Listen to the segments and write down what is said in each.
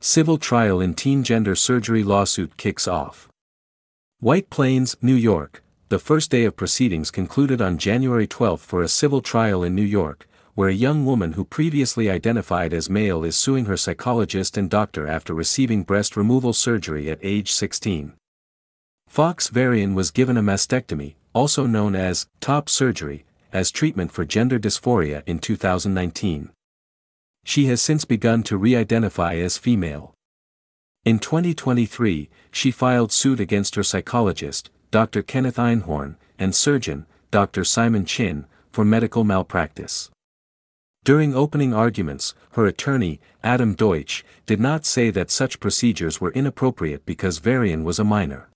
Civil trial in teen gender surgery lawsuit kicks off. White Plains, New York. The first day of proceedings concluded on January 12 for a civil trial in New York, where a young woman who previously identified as male is suing her psychologist and doctor after receiving breast removal surgery at age 16. Fox Varian was given a mastectomy, also known as top surgery, as treatment for gender dysphoria in 2019. She has since begun to re-identify as female. In 2023, she filed suit against her psychologist, Dr. Kenneth Einhorn, and surgeon, Dr. Simon Chin, for medical malpractice. During opening arguments, her attorney, Adam Deutsch, did not say that such procedures were inappropriate because Varian was a minor.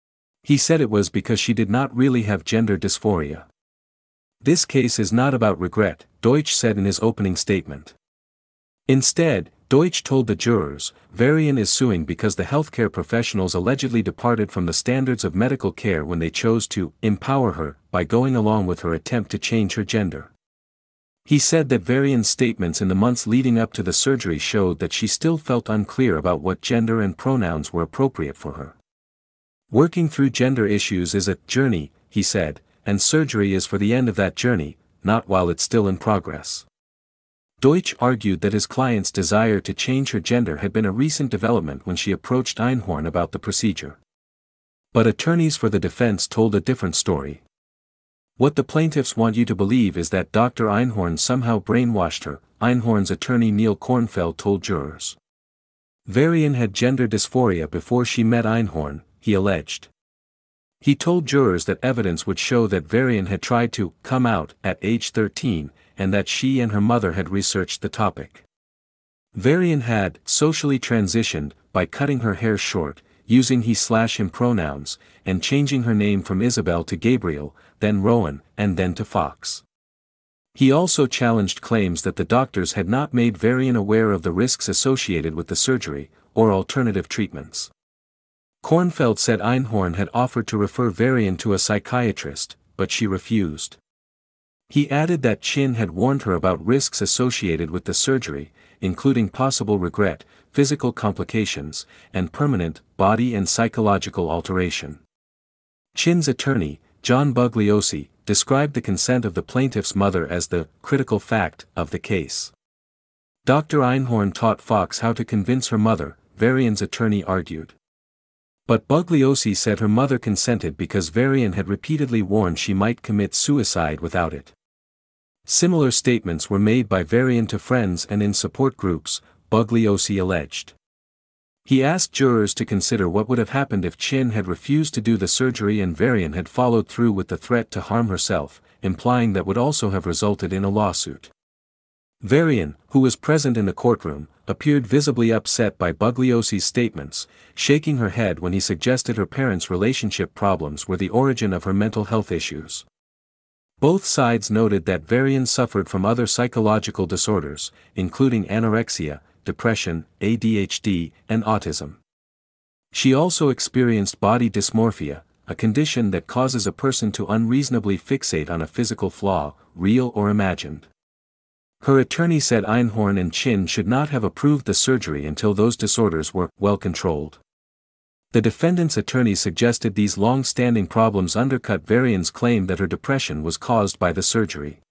He said it was because she did not really have gender dysphoria. This case is not about regret, Deutsch said in his opening statement. Instead, Deutsch told the jurors, Varian is suing because the healthcare professionals allegedly departed from the standards of medical care when they chose to empower her by going along with her attempt to change her gender. He said that Varian's statements in the months leading up to the surgery showed that she still felt unclear about what gender and pronouns were appropriate for her. Working through gender issues is a journey, he said, and surgery is for the end of that journey, not while it's still in progress. Deutsch argued that his client's desire to change her gender had been a recent development when she approached Einhorn about the procedure. But attorneys for the defense told a different story. What the plaintiffs want you to believe is that Dr. Einhorn somehow brainwashed her, Einhorn's attorney Neil Kornfeld told jurors. Varian had gender dysphoria before she met Einhorn, he alleged. He told jurors that evidence would show that Varian had tried to come out at age 13, and that she and her mother had researched the topic. Varian had socially transitioned by cutting her hair short, using he/him pronouns, and changing her name from Isabel to Gabriel, then Rowan, and then to Fox. He also challenged claims that the doctors had not made Varian aware of the risks associated with the surgery, or alternative treatments. Kornfeld said Einhorn had offered to refer Varian to a psychiatrist, but she refused. He added that Chin had warned her about risks associated with the surgery, including possible regret, physical complications, and permanent body and psychological alteration. Chin's attorney, John Bugliosi, described the consent of the plaintiff's mother as the critical fact of the case. Dr. Einhorn taught Fox how to convince her mother, Varian's attorney argued. But Bugliosi said her mother consented because Varian had repeatedly warned she might commit suicide without it. Similar statements were made by Varian to friends and in support groups, Bugliosi alleged. He asked jurors to consider what would have happened if Chin had refused to do the surgery and Varian had followed through with the threat to harm herself, implying that would also have resulted in a lawsuit. Varian, who was present in the courtroom, appeared visibly upset by Bugliosi's statements, shaking her head when he suggested her parents' relationship problems were the origin of her mental health issues. Both sides noted that Varian suffered from other psychological disorders, including anorexia, depression, ADHD, and autism. She also experienced body dysmorphia, a condition that causes a person to unreasonably fixate on a physical flaw, real or imagined. Her attorney said Einhorn and Chin should not have approved the surgery until those disorders were well controlled. The defendant's attorney suggested these long-standing problems undercut Varian's claim that her depression was caused by the surgery.